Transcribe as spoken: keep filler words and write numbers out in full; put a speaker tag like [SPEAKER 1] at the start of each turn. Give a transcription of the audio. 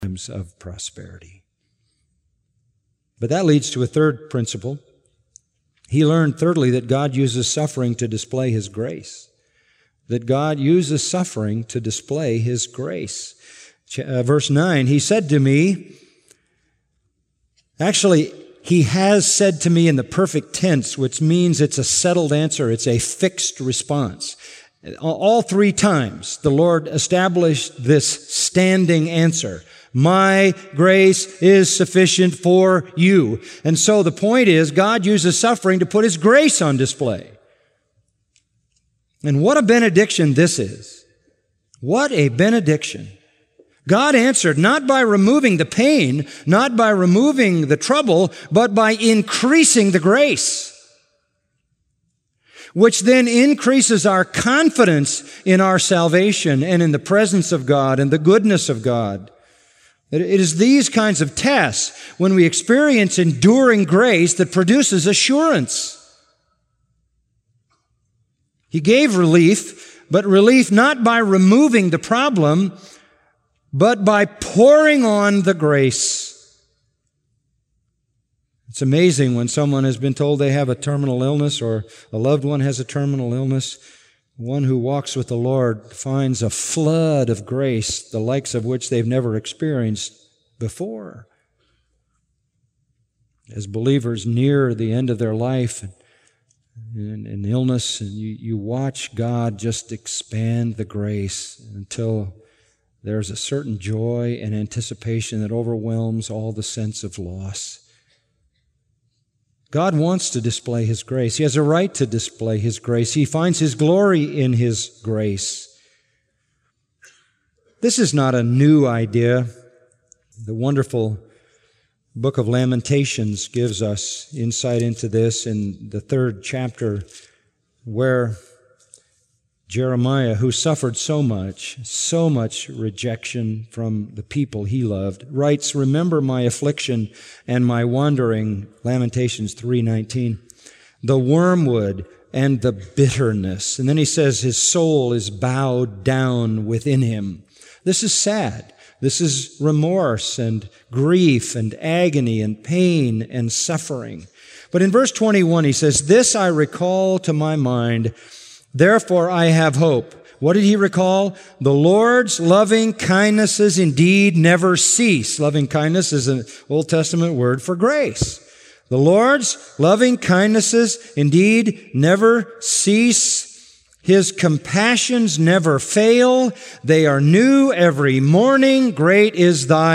[SPEAKER 1] times of prosperity. But that leads to a third principle. He learned, thirdly, that God uses suffering to display His grace. That God uses suffering to display His grace. Uh, verse nine, He said to me, actually, He has said to me in the perfect tense, which means it's a settled answer. It's a fixed response. All three times, the Lord established this standing answer. My grace is sufficient for you. And so the point is, God uses suffering to put His grace on display. And what a benediction this is. What a benediction. God answered not by removing the pain, not by removing the trouble, but by increasing the grace, which then increases our confidence in our salvation and in the presence of God and the goodness of God. It is these kinds of tests, when we experience enduring grace, that produces assurance. He gave relief, but relief not by removing the problem, but by pouring on the grace. It's amazing when someone has been told they have a terminal illness or a loved one has a terminal illness. One who walks with the Lord finds a flood of grace, the likes of which they've never experienced before. As believers near the end of their life and, and illness, and you, you watch God just expand the grace until there's a certain joy and anticipation that overwhelms all the sense of loss. God wants to display His grace. He has a right to display His grace. He finds His glory in His grace. This is not a new idea. The wonderful book of Lamentations gives us insight into this in the third chapter, where Jeremiah, who suffered so much, so much rejection from the people he loved, writes, "Remember my affliction and my wandering," Lamentations three nineteen, "the wormwood and the bitterness." And then he says his soul is bowed down within him. This is sad. This is remorse and grief and agony and pain and suffering. But in verse twenty-one he says, "This I recall to my mind, therefore I have hope." What did he recall? The Lord's loving kindnesses indeed never cease. Loving kindness is an Old Testament word for grace. The Lord's loving kindnesses indeed never cease. His compassions never fail. They are new every morning. Great is thy